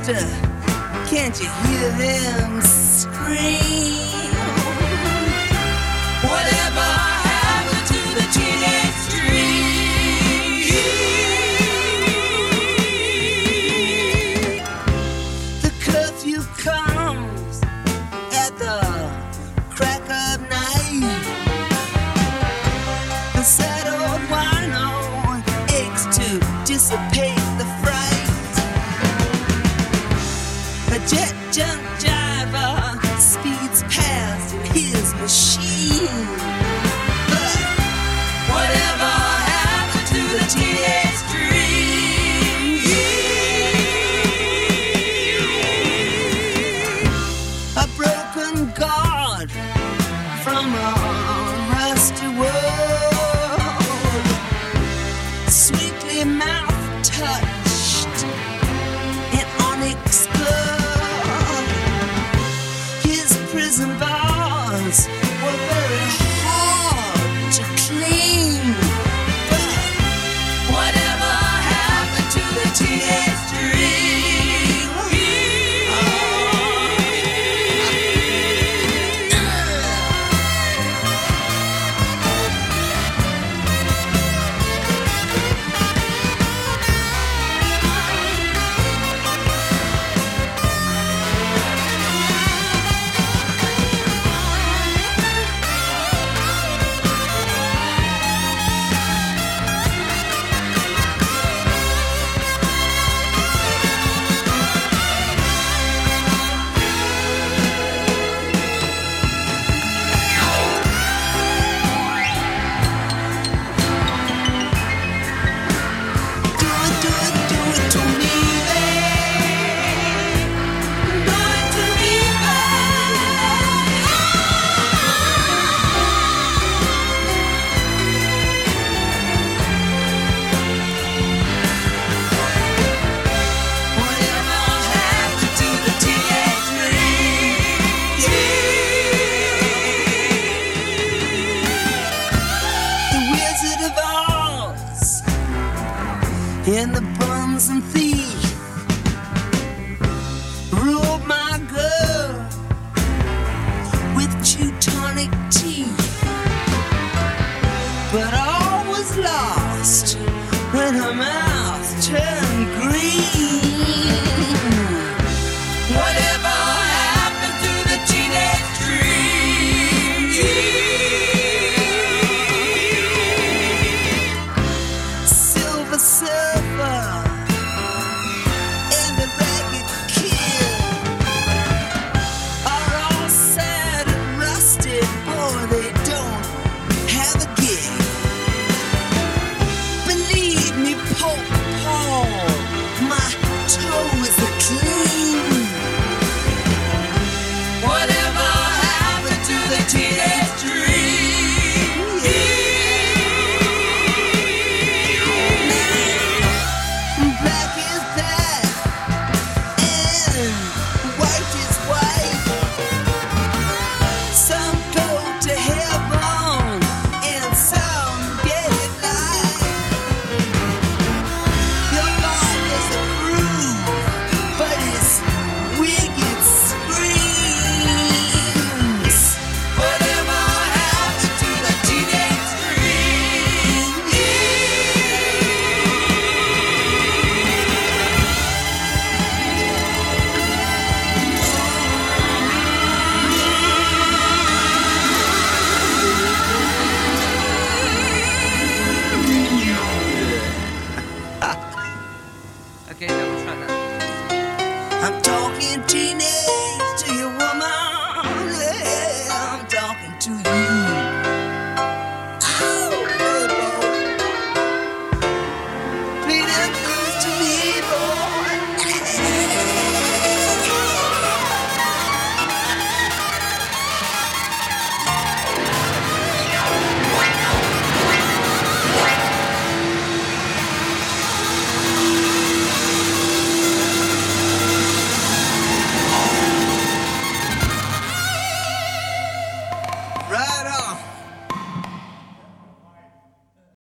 Master, can't you hear them scream? Whatever happened to the teenage dream? The curfew comes at the crack of night. The sad old wino aches to dissipate the fright. A jet junk driver speeds past in his machine. But whatever happened to the teenage dream? A broken guard from a rusty world, sweetly mouth touched in onyx blood. His prison bars were very hard to clean. But whatever happened to the teenage dream? And the bums and thief ruled my girl with Teutonic teeth. But all was lost when her mouth turned green.